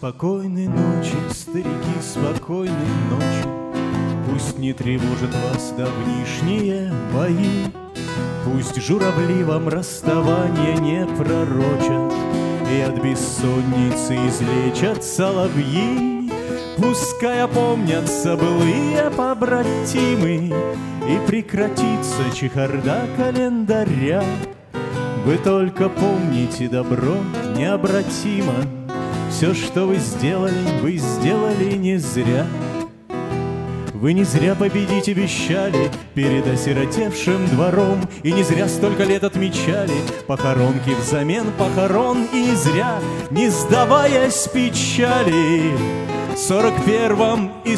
Спокойной ночи, старики, спокойной ночи. Пусть не тревожат вас давнишние бои, пусть журавли вам расставания не пророчат, и от бессонницы излечат соловьи. Пускай опомнятся былые побратимы, и прекратится чехарда календаря. Вы только помните, добро необратимо, все, что вы сделали не зря. Вы не зря победить обещали перед осиротевшим двором, и не зря столько лет отмечали похоронки взамен похорон, и не зря, не сдаваясь печали, 41-м и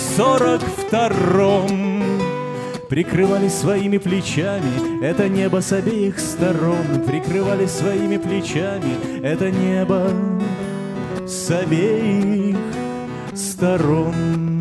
42-м прикрывали своими плечами это небо с обеих сторон, прикрывали своими плечами это небо с обеих сторон.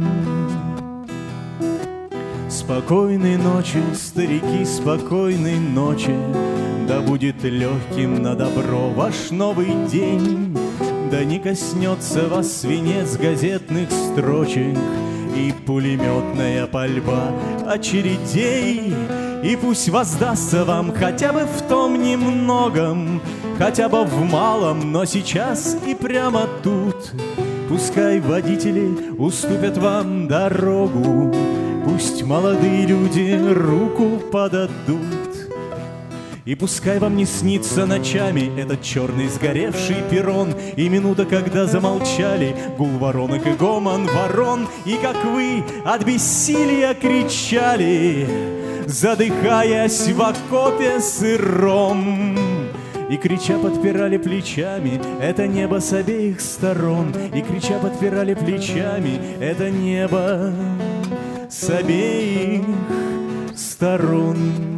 Спокойной ночи, старики, спокойной ночи, да будет легким на добро ваш новый день, да не коснется вас свинец газетных строчек и пулеметная пальба очередей. И пусть воздастся вам хотя бы в том немногом, хотя бы в малом, но сейчас и прямо тут. Пускай водители уступят вам дорогу, пусть молодые люди руку подадут. И пускай вам не снится ночами этот черный сгоревший перрон, и минута, когда замолчали гул воронок и гомон ворон, и как вы от бессилия кричали, задыхаясь в окопе сыром. И крича подпирали плечами это небо с обеих сторон, и крича подпирали плечами это небо с обеих сторон.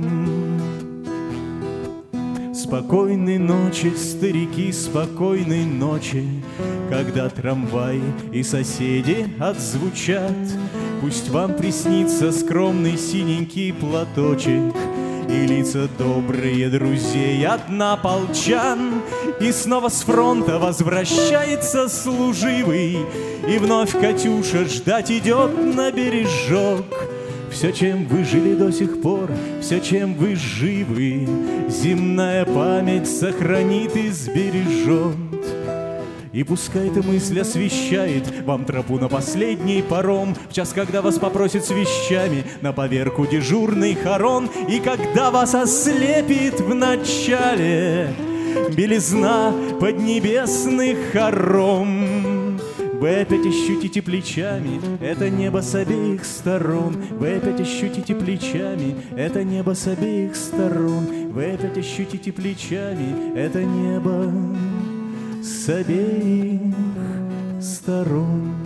Спокойной ночи, старики, спокойной ночи, когда трамваи и соседи отзвучат, пусть вам приснится скромный синенький платочек и лица добрые друзей однополчан. И снова с фронта возвращается служивый, и вновь Катюша ждать идет на бережок. Все, чем вы жили до сих пор, все, чем вы живы, земная память сохранит и сбережет. И пускай эта мысль освещает вам тропу на последний паром, в час, когда вас попросят с вещами на поверку дежурный хорон, и когда вас ослепит в начале белизна поднебесных хором. Вы опять ощутите плечами это небо с обеих сторон, вы опять ощутите плечами это небо с обеих сторон, вы опять ощутите плечами это небо с обеих сторон.